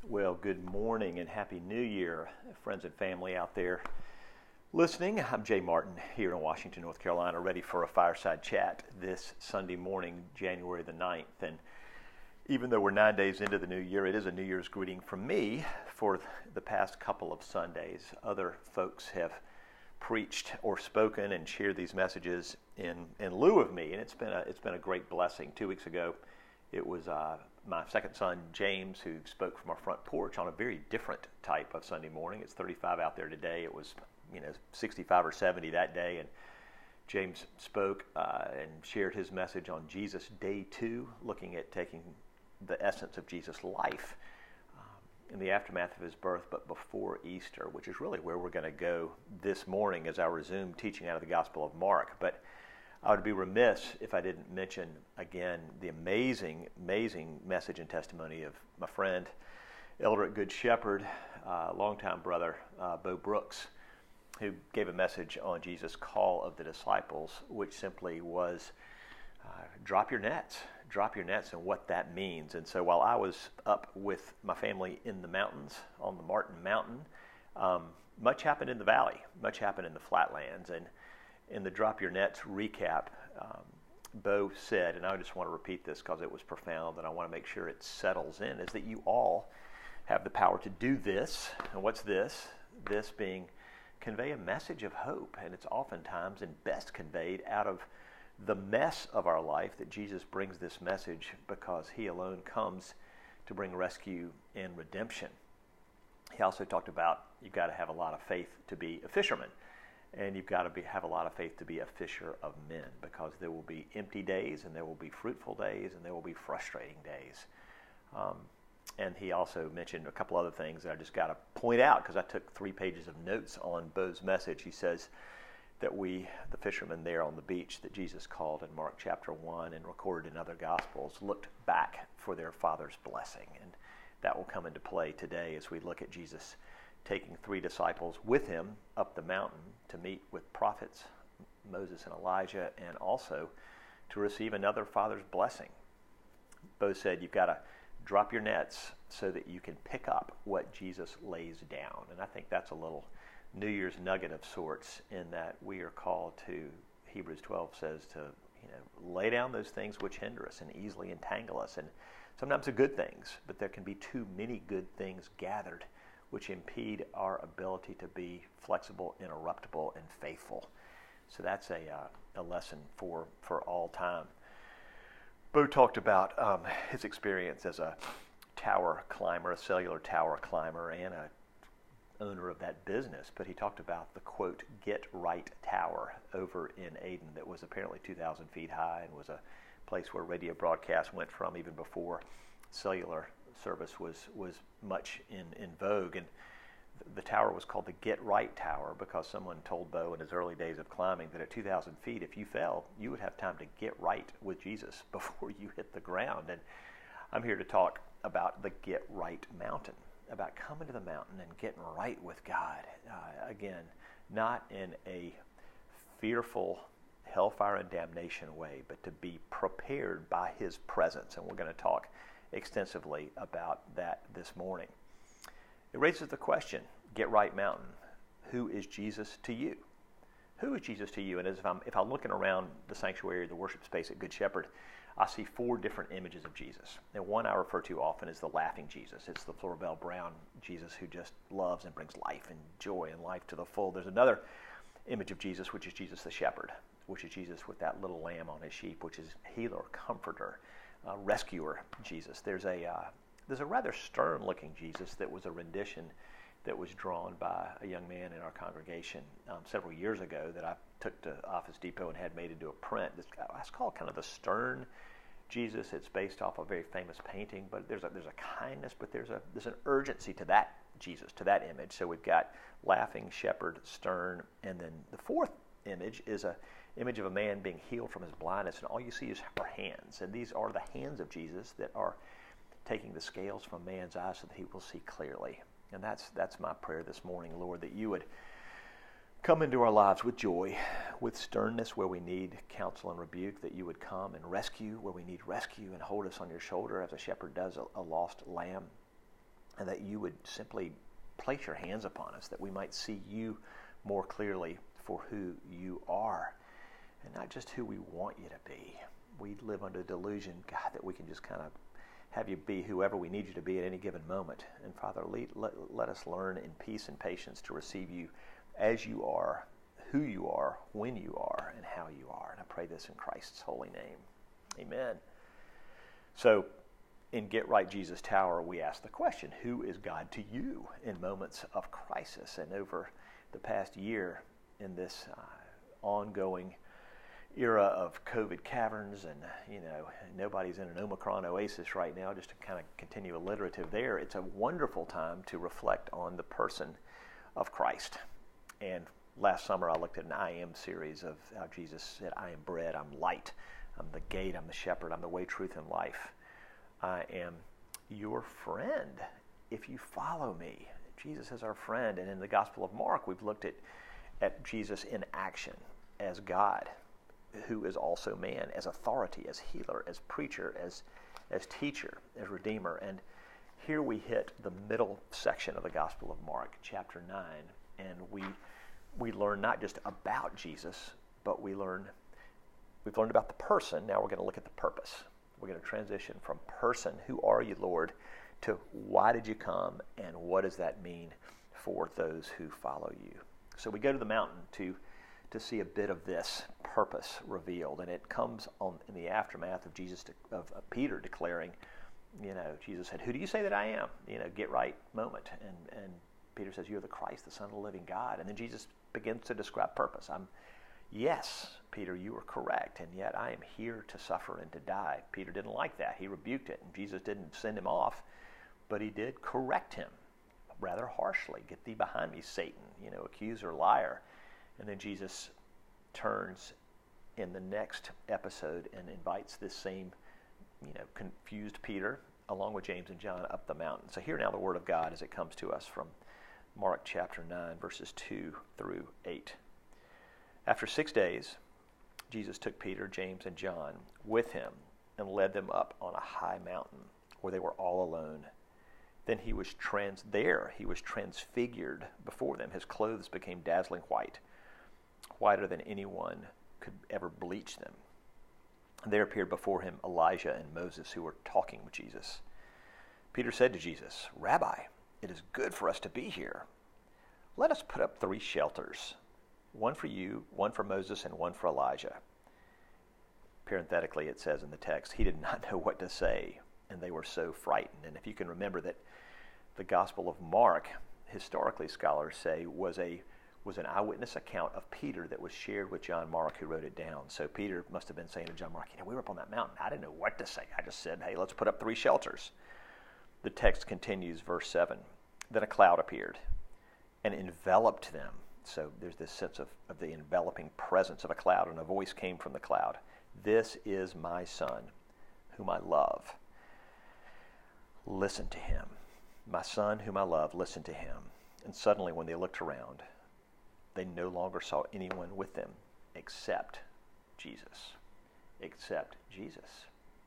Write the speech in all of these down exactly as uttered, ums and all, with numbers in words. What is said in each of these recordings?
Well, good morning and Happy New Year, friends and family out there listening. I'm Jay Martin here in Washington, North Carolina, ready for a fireside chat this Sunday morning, January the ninth. And even though we're nine days into the new year, it is a New Year's greeting from me for the past couple of Sundays. Other folks have preached or spoken and shared these messages in, in lieu of me, and it's been a it's been a great blessing. Two weeks ago, it was uh, my second son, James, who spoke from our front porch on a very different type of Sunday morning. It's thirty-five out there today. It was, you know, sixty-five or seventy that day, and James spoke uh, and shared his message on Jesus Day Two, looking at taking the essence of Jesus' life um, in the aftermath of his birth, but before Easter, which is really where we're going to go this morning as I resume teaching out of the Gospel of Mark. But I would be remiss if I didn't mention again the amazing, amazing message and testimony of my friend, elder at Good Shepherd, uh, longtime brother, uh, Bo Brooks, who gave a message on Jesus' call of the disciples, which simply was, uh, drop your nets, drop your nets, and what that means. And so while I was up with my family in the mountains, on the Martin Mountain, um, much happened in the valley, much happened in the flatlands. And in the Drop Your Nets recap, um, Bo said, and I just want to repeat this because it was profound and I want to make sure it settles in, is that you all have the power to do this. And what's this? This being convey a message of hope. And it's oftentimes and best conveyed out of the mess of our life that Jesus brings this message, because he alone comes to bring rescue and redemption. He also talked about you've got to have a lot of faith to be a fisherman. And you've got to be, have a lot of faith to be a fisher of men, because there will be empty days and there will be fruitful days and there will be frustrating days. Um, and he also mentioned a couple other things that I just got to point out, because I took three pages of notes on Bo's message. He says that we, the fishermen there on the beach that Jesus called in Mark chapter one and recorded in other Gospels, looked back for their Father's blessing. And that will come into play today as we look at Jesus taking three disciples with him up the mountain to meet with prophets, Moses and Elijah, and also to receive another Father's blessing. Bo said you've got to drop your nets so that you can pick up what Jesus lays down. And I think that's a little New Year's nugget of sorts, in that we are called to, Hebrews twelve says, to you know lay down those things which hinder us and easily entangle us. And sometimes they're good things, but there can be too many good things gathered which impede our ability to be flexible, interruptible, and faithful. So that's a uh, a lesson for, for all time. Bo talked about um, his experience as a tower climber, a cellular tower climber, and a owner of that business. But he talked about the, quote, Get Right Tower over in Aden that was apparently two thousand feet high and was a place where radio broadcasts went from even before cellular service was was much in, in vogue. And the tower was called the Get Right Tower because someone told Bo in his early days of climbing that at two thousand feet, if you fell, you would have time to get right with Jesus before you hit the ground. And I'm here to talk about the Get Right Mountain, about coming to the mountain and getting right with God. Uh, again, not in a fearful hellfire and damnation way, but to be prepared by his presence. And we're going to talk extensively about that this morning. It raises the question, Get Right Mountain, who is Jesus to you? Who is Jesus to you? And as if I'm, if I'm looking around the sanctuary, the worship space at Good Shepherd, I see four different images of Jesus. And one I refer to often is the laughing Jesus. It's the Floribel Brown Jesus who just loves and brings life and joy and life to the full. There's another image of Jesus, which is Jesus the shepherd, which is Jesus with that little lamb on his sheep, which is healer, comforter, Uh, rescuer Jesus. There's a uh, there's a rather stern-looking Jesus that was a rendition that was drawn by a young man in our congregation um, several years ago that I took to Office Depot and had made into a print. It's, it's called kind of the stern Jesus. It's based off a very famous painting, but there's a there's a kindness, but there's a there's an urgency to that Jesus, to that image. So we've got laughing, shepherd, stern, and then the fourth image is a image of a man being healed from his blindness, and all you see is her hands. And these are the hands of Jesus that are taking the scales from man's eyes so that he will see clearly. And that's that's my prayer this morning, Lord, that you would come into our lives with joy, with sternness where we need counsel and rebuke, that you would come and rescue where we need rescue and hold us on your shoulder as a shepherd does a, a lost lamb. and that you would simply place your hands upon us, that we might see you more clearly for who you are, and not just who we want you to be. We live under the delusion, God, that we can just kind of have you be whoever we need you to be at any given moment. And Father, lead, let, let us learn in peace and patience to receive you as you are, who you are, when you are, and how you are. And I pray this in Christ's holy name. Amen. So, in Get Right Jesus Tower, we ask the question, who is God to you in moments of crisis? And over the past year, in this uh, ongoing era of COVID caverns, and you know, nobody's in an Omicron oasis right now, just to kind of continue alliterative there, it's a wonderful time to reflect on the person of Christ. And last summer I looked at an I Am series of how Jesus said, I am bread, I'm light, I'm the gate, I'm the shepherd, I'm the way, truth, and life. I am your friend if you follow me. Jesus is our friend. And in the Gospel of Mark, we've looked at, at Jesus in action as God, who is also man, as authority, as healer, as preacher, as, as teacher, as redeemer. And here we hit the middle section of the Gospel of Mark, chapter nine, and we we learn not just about Jesus, but we learn, we've learned about the person. Now we're going to look at the purpose. We're going to transition from person, who are you, Lord, to why did you come, and what does that mean for those who follow you. So we go to the mountain to to see a bit of this purpose revealed, and it comes on in the aftermath of Jesus de, of, of Peter declaring, you know, Jesus said, "Who do you say that I am?" You know, get right moment, and and Peter says, "You're the Christ, the Son of the living God." And then Jesus begins to describe purpose. I'm, yes, Peter, you are correct, and yet I am here to suffer and to die. Peter didn't like that. He rebuked it, and Jesus didn't send him off, but he did correct him rather harshly. Get thee behind me, Satan, you know, accuser, liar. And then Jesus turns in the next episode and invites this same, you know, confused Peter, along with James and John, up the mountain. So hear now the word of God as it comes to us from Mark chapter nine, verses two through eight. After six days, Jesus took Peter, James, and John with him and led them up on a high mountain where they were all alone. Then he was trans there he was transfigured before them. His clothes became dazzling white, whiter than anyone could ever bleach them. And there appeared before him Elijah and Moses, who were talking with Jesus. Peter said to Jesus, "Rabbi, it is good for us to be here. Let us put up three shelters, one for you, one for Moses, and one for Elijah." Parenthetically, it says in the text, he did not know what to say, and they were so frightened. And if you can remember that the Gospel of Mark, historically scholars say, was a was an eyewitness account of Peter that was shared with John Mark, who wrote it down. So Peter must have been saying to John Mark, you know, we were up on that mountain. I didn't know what to say. I just said, hey, let's put up three shelters. The text continues, verse seven. Then a cloud appeared and enveloped them. So there's this sense of, of the enveloping presence of a cloud, and a voice came from the cloud. This is my son, whom I love. Listen to him. My son, whom I love, listen to him. And suddenly when they looked around, they no longer saw anyone with them except Jesus. Except Jesus.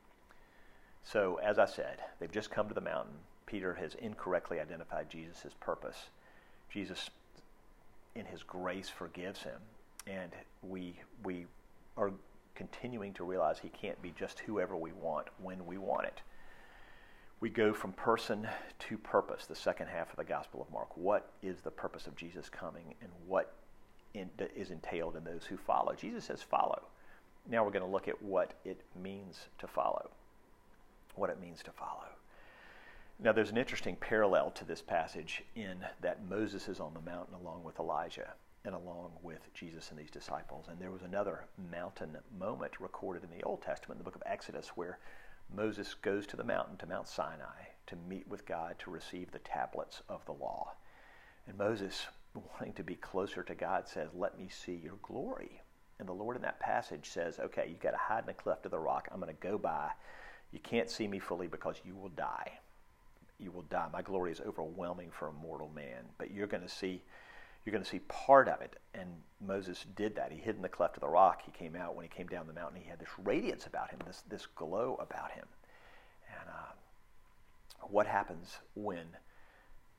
So, as I said, they've just come to the mountain. Peter has incorrectly identified Jesus' purpose. Jesus, in his grace, forgives him. And we we are continuing to realize he can't be just whoever we want when we want it. We go from person to purpose, the second half of the Gospel of Mark. What is the purpose of Jesus coming, and what in, is entailed in those who follow? Jesus says follow. Now we're going to look at what it means to follow. What it means to follow. Now there's an interesting parallel to this passage in that Moses is on the mountain along with Elijah and along with Jesus and these disciples. And there was another mountain moment recorded in the Old Testament, in the book of Exodus, where Moses goes to the mountain, to Mount Sinai, to meet with God, to receive the tablets of the law. And Moses, wanting to be closer to God, says, let me see your glory. And the Lord in that passage says, okay, you've got to hide in a cleft of the rock. I'm going to go by. You can't see me fully because you will die. You will die. My glory is overwhelming for a mortal man. But you're going to see You're going to see part of it. And Moses did that. He hid in the cleft of the rock. He came out when he came down the mountain. He had this radiance about him, this, this glow about him. And uh, what happens when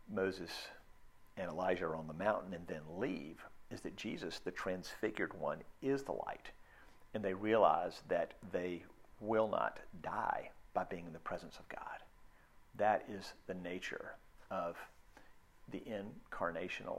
Moses and Elijah are on the mountain and then leave is that Jesus, the transfigured one, is the light. And they realize that they will not die by being in the presence of God. That is the nature of the incarnational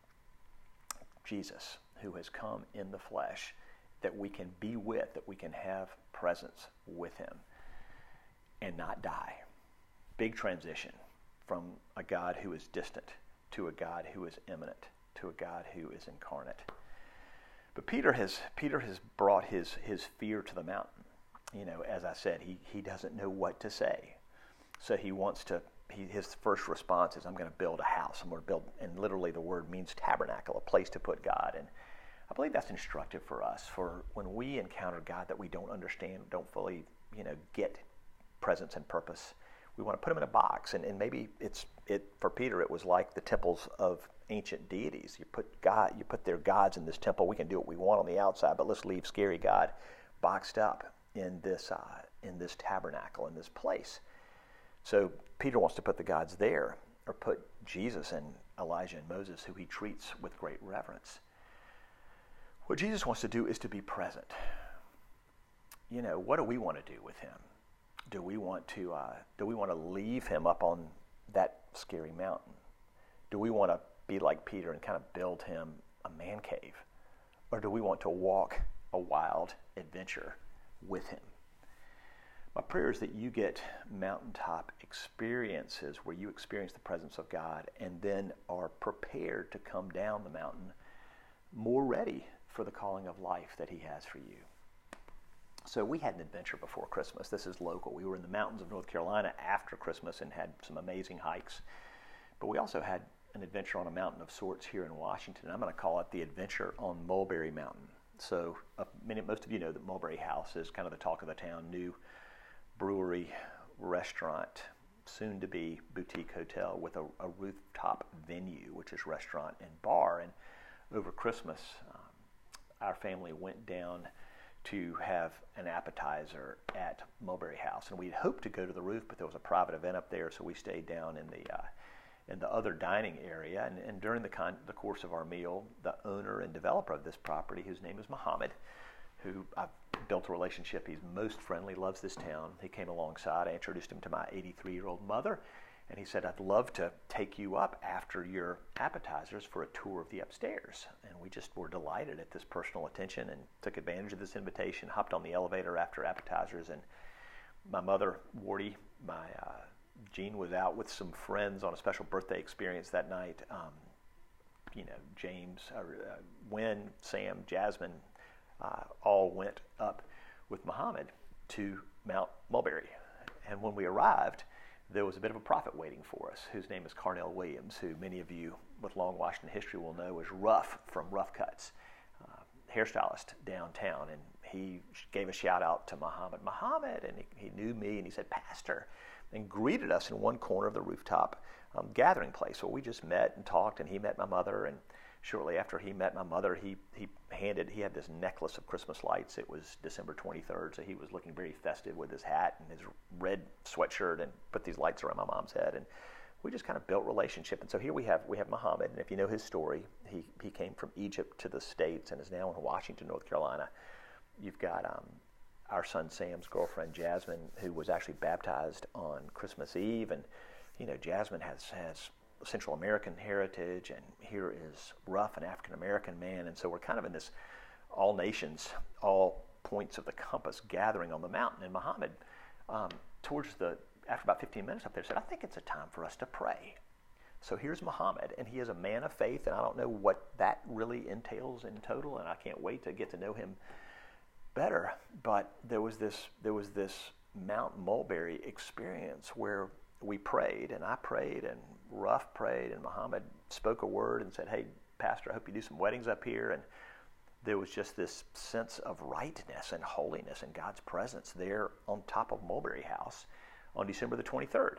Jesus who has come in the flesh, that we can be with, that we can have presence with him and not die. Big transition from a God who is distant to a God who is immanent, to a God who is incarnate. But Peter has Peter has brought his his fear to the mountain. You know, as I said, he he doesn't know what to say. So he wants to, he, his first response is, I'm going to build a house. I'm going to build, and literally the word means tabernacle, a place to put God. And I believe that's instructive for us, for when we encounter God that we don't understand, don't fully, you know, get presence and purpose, we want to put him in a box. And, and maybe it's, it for Peter, it was like the temples of ancient deities. You put God, you put their gods in this temple. We can do what we want on the outside, but let's leave scary God boxed up in this, uh, in this tabernacle, in this place. So Peter wants to put the gods there, or put Jesus and Elijah and Moses, who he treats with great reverence. What Jesus wants to do is to be present. You know, what do we want to do with him? Do we want to uh, do we want to leave him up on that scary mountain? Do we want to be like Peter and kind of build him a man cave? Or do we want to walk a wild adventure with him? My prayer is that you get mountaintop experiences where you experience the presence of God and then are prepared to come down the mountain more ready for the calling of life that he has for you. So we had an adventure before Christmas. This is local. We were in the mountains of North Carolina after Christmas and had some amazing hikes. But we also had an adventure on a mountain of sorts here in Washington. I'm going to call it the Adventure on Mulberry Mountain. So uh, many, most of you know that Mulberry House is kind of the talk of the town, new brewery, restaurant, soon-to-be boutique hotel with a, a rooftop venue, which is restaurant and bar. And over Christmas, um, our family went down to have an appetizer at Mulberry House. And we'd hoped to go to the roof, but there was a private event up there, so we stayed down in the uh, in the other dining area. And, and during the, con- the course of our meal, the owner and developer of this property, whose name is Muhammad, who I've built a relationship. He's most friendly, loves this town. He came alongside. I introduced him to my eighty-three-year-old mother, and he said, I'd love to take you up after your appetizers for a tour of the upstairs. And we just were delighted at this personal attention and took advantage of this invitation, hopped on the elevator after appetizers, and my mother, Wardy, my uh, Jean was out with some friends on a special birthday experience that night. Um, you know, James, uh, Wynn, Sam, Jasmine, Uh, all went up with Muhammad to Mount Mulberry. And when we arrived, there was a bit of a prophet waiting for us, whose name is Carnell Williams, who many of you with long Washington history will know as Ruff from Rough Cuts, uh, hairstylist downtown. And he gave a shout out to Muhammad, Muhammad, and he, he knew me, and he said, Pastor, and greeted us in one corner of the rooftop um, gathering place where we just met and talked, and he met my mother. And shortly after he met my mother, he he handed, he had this necklace of Christmas lights. It was December twenty-third, so he was looking very festive with his hat and his red sweatshirt, and put these lights around my mom's head. And we just kind of built relationship. And so here we have we have Muhammad, and if you know his story, he, he came from Egypt to the States and is now in Washington, North Carolina. You've got um, our son Sam's girlfriend, Jasmine, who was actually baptized on Christmas Eve. And, you know, Jasmine has has Central American heritage, and here is Ruff, an African American man. And so we're kind of in this all nations, all points of the compass gathering on the mountain. And Muhammad, um, towards the, after about fifteen minutes up there, said, I think it's a time for us to pray. So here's Muhammad, and he is a man of faith, and I don't know what that really entails in total, and I can't wait to get to know him better. But there was this, there was this Mount Mulberry experience where we prayed, and I prayed, and Ruff prayed, and Muhammad spoke a word and said, hey, Pastor, I hope you do some weddings up here. And there was just this sense of rightness and holiness and God's presence there on top of Mulberry House on December the twenty-third.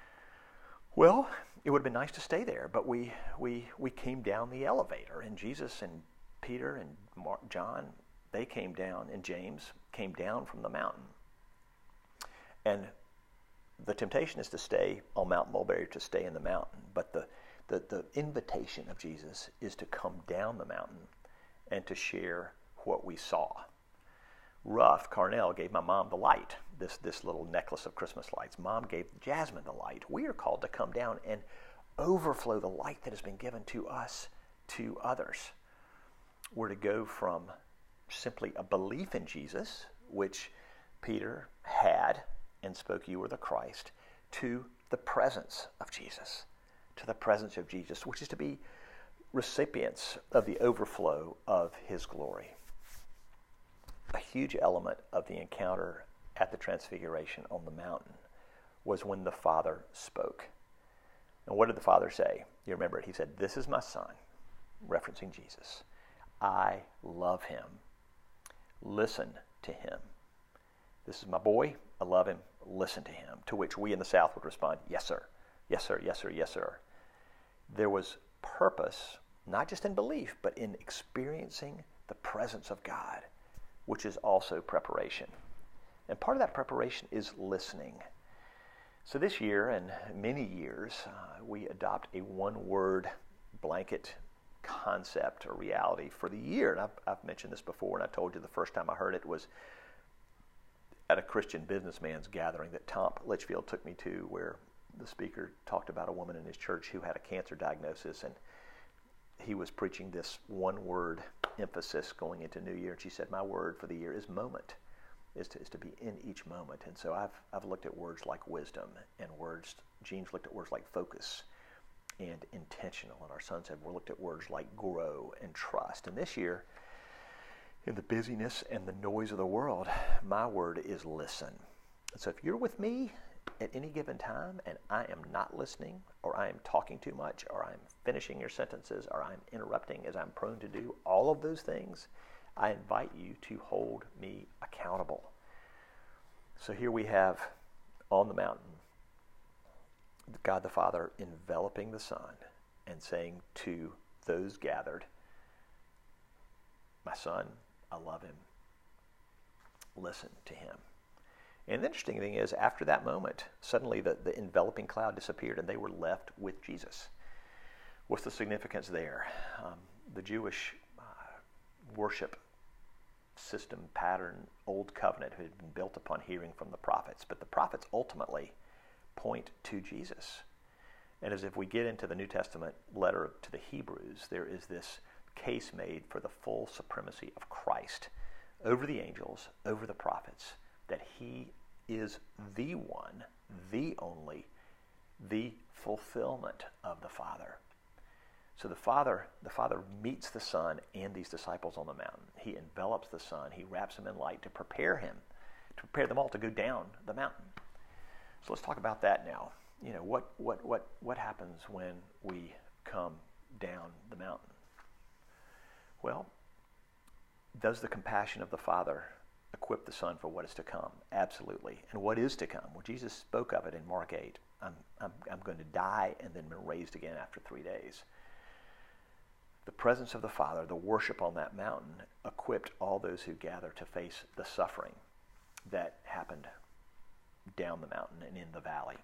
Well, it would have been nice to stay there, but we we we came down the elevator, and Jesus and Peter and Mark, John, they came down, and James came down from the mountain. And the temptation is to stay on Mount Mulberry, to stay in the mountain. But the, the, the invitation of Jesus is to come down the mountain and to share what we saw. Ruff Carnell gave my mom the light, this, this little necklace of Christmas lights. Mom gave Jasmine the light. We are called to come down and overflow the light that has been given to us to others. We're to go from simply a belief in Jesus, which Peter had and spoke, "You are the Christ," to the presence of Jesus, to the presence of Jesus, which is to be recipients of the overflow of his glory. A huge element of the encounter at the Transfiguration on the mountain was when the Father spoke. And what did the Father say? You remember it. He said, "This is my Son," referencing Jesus. "I love him. Listen to him. This is my boy. I love him. Listen to him." To which we in the South would respond, "Yes, sir. Yes, sir. Yes, sir. Yes, sir." There was purpose, not just in belief, but in experiencing the presence of God, which is also preparation. And part of that preparation is listening. So this year and many years, uh, we adopt a one-word blanket concept or reality for the year. And I've, I've mentioned this before, and I told you the first time I heard it was at a Christian businessman's gathering that Tom Litchfield took me to, where the speaker talked about a woman in his church who had a cancer diagnosis, and he was preaching this one-word emphasis going into New Year. And she said, "My word for the year is moment, is to, is to be in each moment." And so I've, I've looked at words like wisdom and words, Jean's looked at words like focus and intentional, and our sons have looked at words like grow and trust. And this year, in the busyness and the noise of the world, my word is listen. And so if you're with me at any given time and I am not listening, or I am talking too much, or I'm finishing your sentences, or I'm interrupting as I'm prone to do, all of those things, I invite you to hold me accountable. So here we have on the mountain, God the Father enveloping the Son and saying to those gathered, "My Son, I love him. Listen to him." And the interesting thing is, after that moment, suddenly the, the enveloping cloud disappeared and they were left with Jesus. What's the significance there? Um, the Jewish uh, worship system, pattern, old covenant had been built upon hearing from the prophets, but the prophets ultimately point to Jesus. And as if we get into the New Testament letter to the Hebrews, there is this case made for the full supremacy of Christ over the angels, over the prophets, that he is the one, the only, the fulfillment of the Father. So the Father, the Father meets the Son and these disciples on the mountain. He envelops the Son. He wraps him in light to prepare him, to prepare them all to go down the mountain. So let's talk about that now. You know, what what what what happens when we come down the mountain? Well, does the compassion of the Father equip the Son for what is to come? Absolutely. And what is to come? Well, Jesus spoke of it in Mark eight. I'm, I'm, I'm going to die and then be raised again after three days. The presence of the Father, the worship on that mountain, equipped all those who gather to face the suffering that happened down the mountain and in the valley.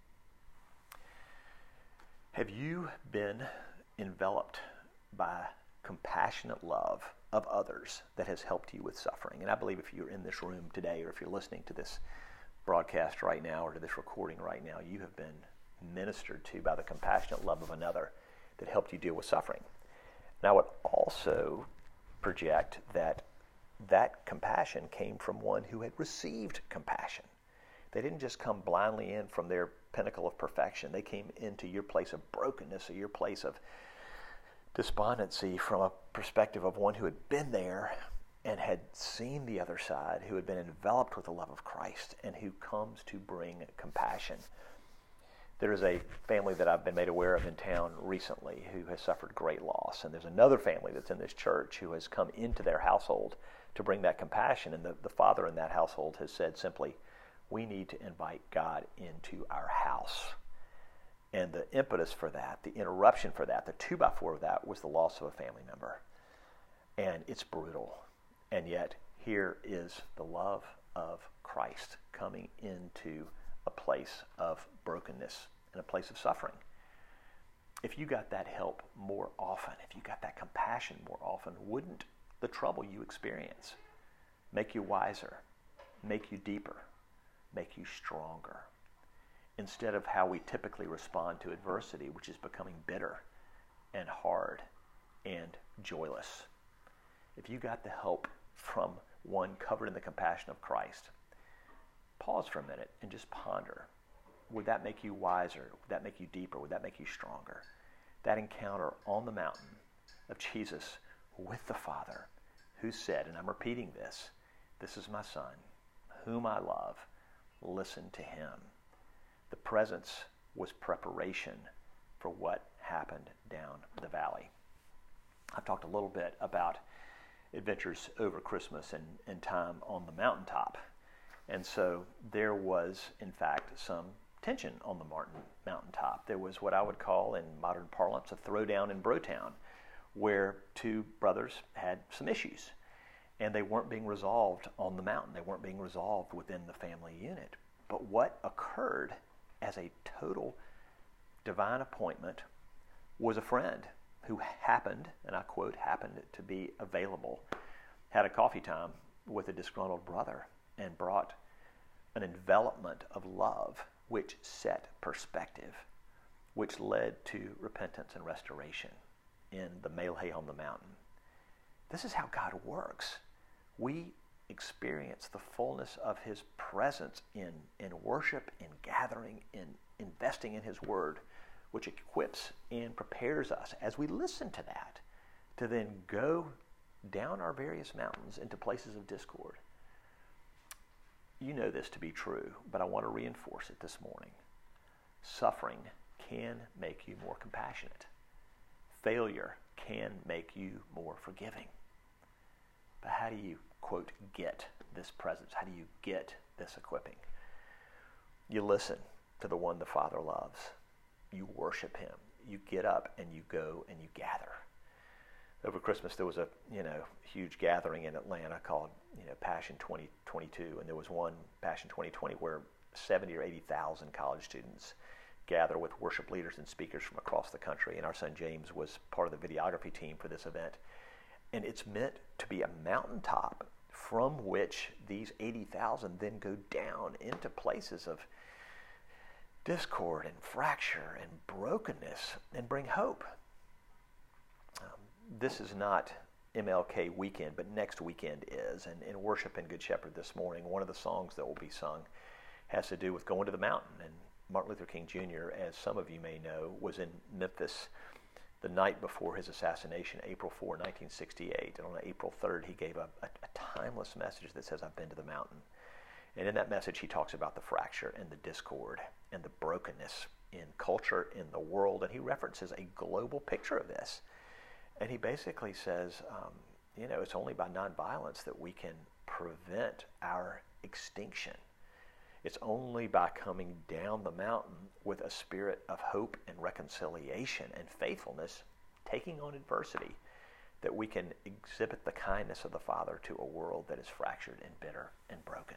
Have you been enveloped by compassionate love of others that has helped you with suffering? And I believe if you're in this room today, or if you're listening to this broadcast right now, or to this recording right now, you have been ministered to by the compassionate love of another that helped you deal with suffering. Now, I would also project that that compassion came from one who had received compassion. They didn't just come blindly in from their pinnacle of perfection. They came into your place of brokenness, or your place of despondency, from a perspective of one who had been there and had seen the other side, who had been enveloped with the love of Christ, and who comes to bring compassion. There is a family that I've been made aware of in town recently who has suffered great loss, and there's another family that's in this church who has come into their household to bring that compassion, and the, the father in that household has said simply, "We need to invite God into our house." And the impetus for that, the interruption for that, the two by four of that was the loss of a family member. And it's brutal. And yet, here is the love of Christ coming into a place of brokenness and a place of suffering. If you got that help more often, if you got that compassion more often, wouldn't the trouble you experience make you wiser, make you deeper, make you stronger, instead of how we typically respond to adversity, which is becoming bitter and hard and joyless? If you got the help from one covered in the compassion of Christ, pause for a minute and just ponder. Would that make you wiser? Would that make you deeper? Would that make you stronger? That encounter on the mountain of Jesus with the Father, who said, and I'm repeating this, "This is my Son, whom I love. Listen to him." The presence was preparation for what happened down the valley. I've talked a little bit about adventures over Christmas and, and time on the mountaintop. And so there was, in fact, some tension on the Martin mountaintop. There was what I would call, in modern parlance, a throwdown in Brotown, where two brothers had some issues, and they weren't being resolved on the mountain. They weren't being resolved within the family unit. But what occurred as a total divine appointment was a friend who happened, and I quote, happened to be available, had a coffee time with a disgruntled brother and brought an envelopment of love which set perspective, which led to repentance and restoration in the melee on the mountain. This is how God works. We experience the fullness of his presence in, in worship, in gathering, in investing in his word, which equips and prepares us as we listen to that to then go down our various mountains into places of discord. You know this to be true, but I want to reinforce it this morning. Suffering can make you more compassionate. Failure can make you more forgiving. But how do you, quote, get this presence? How do you get this equipping? You listen to the one the Father loves. You worship him. You get up and you go and you gather. Over Christmas, there was a you know huge gathering in Atlanta called you know Passion twenty twenty-two, and there was one Passion twenty twenty where seventy or eighty thousand college students gather with worship leaders and speakers from across the country. And our son James was part of the videography team for this event. And it's meant to be a mountaintop from which these eighty thousand then go down into places of discord and fracture and brokenness and bring hope. Um, this is not M L K weekend, but next weekend is. And in worship in Good Shepherd this morning, one of the songs that will be sung has to do with going to the mountain. And Martin Luther King Junior, as some of you may know, was in Memphis the night before his assassination, April fourth, nineteen sixty-eight. And on April third, he gave a, a, a timeless message that says, "I've been to the mountain." And in that message, he talks about the fracture and the discord and the brokenness in culture, in the world. And he references a global picture of this. And he basically says, um, you know, it's only by nonviolence that we can prevent our extinction. It's only by coming down the mountain with a spirit of hope and reconciliation and faithfulness, taking on adversity, that we can exhibit the kindness of the Father to a world that is fractured and bitter and broken.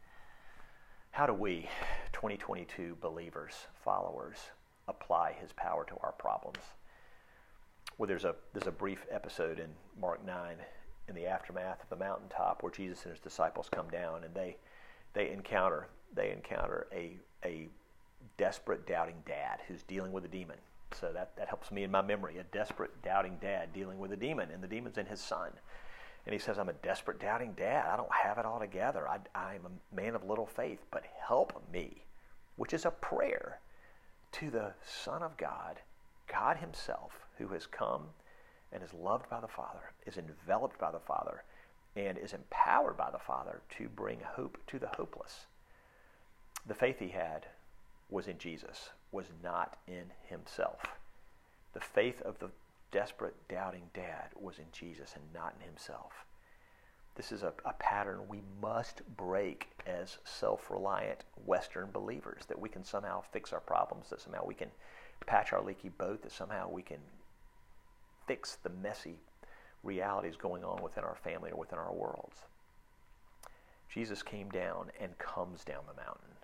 How do we, twenty twenty-two believers, followers, apply his power to our problems? Well, there's a there's a brief episode in Mark nine in the aftermath of the mountaintop where Jesus and his disciples come down, and they they encounter they encounter a a desperate, doubting dad who's dealing with a demon. So that, that helps me in my memory, a desperate, doubting dad dealing with a demon, and the demon's in his son. And he says, "I'm a desperate, doubting dad. I don't have it all together. I, I'm a man of little faith, but help me," which is a prayer to the Son of God, God himself, who has come and is loved by the Father, is enveloped by the Father, and is empowered by the Father to bring hope to the hopeless. The faith he had was in Jesus, was not in himself. The faith of the desperate, doubting dad was in Jesus and not in himself. This is a, a pattern we must break as self-reliant Western believers, that we can somehow fix our problems, that somehow we can patch our leaky boat, that somehow we can fix the messy realities going on within our family or within our worlds. Jesus came down and comes down the mountain.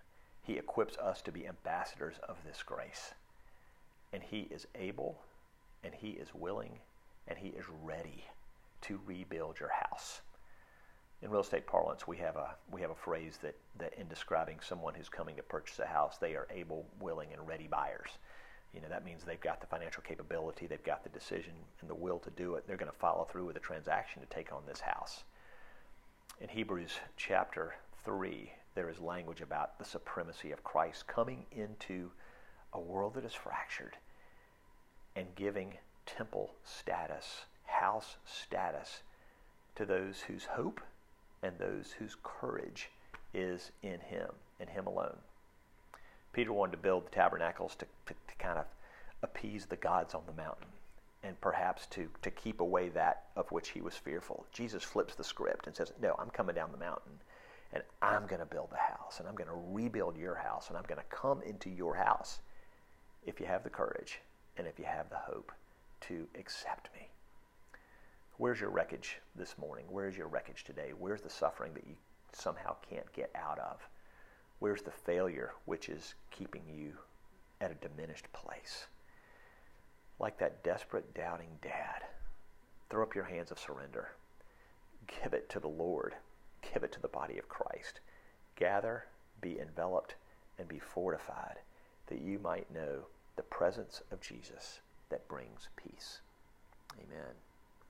He equips us to be ambassadors of this grace. And he is able, and he is willing, and he is ready to rebuild your house. In real estate parlance, we have a we have a phrase that, that in describing someone who's coming to purchase a house, they are able, willing, and ready buyers. You know, that means they've got the financial capability, they've got the decision and the will to do it. They're going to follow through with a transaction to take on this house. In Hebrews chapter three, there is language about the supremacy of Christ coming into a world that is fractured and giving temple status, house status, to those whose hope and those whose courage is in him and him alone. Peter wanted to build the tabernacles to, to, to kind of appease the gods on the mountain and perhaps to, to keep away that of which he was fearful. Jesus flips the script and says, no, I'm coming down the mountain and I'm going to build a house and I'm going to rebuild your house and I'm going to come into your house if you have the courage and if you have the hope to accept me. Where's your wreckage this morning? Where's your wreckage today? Where's the suffering that you somehow can't get out of? Where's the failure which is keeping you at a diminished place? Like that desperate, doubting dad, throw up your hands of surrender. Give it to the Lord. Give it to the body of Christ. Gather, be enveloped, and be fortified, that you might know the presence of Jesus that brings peace. Amen.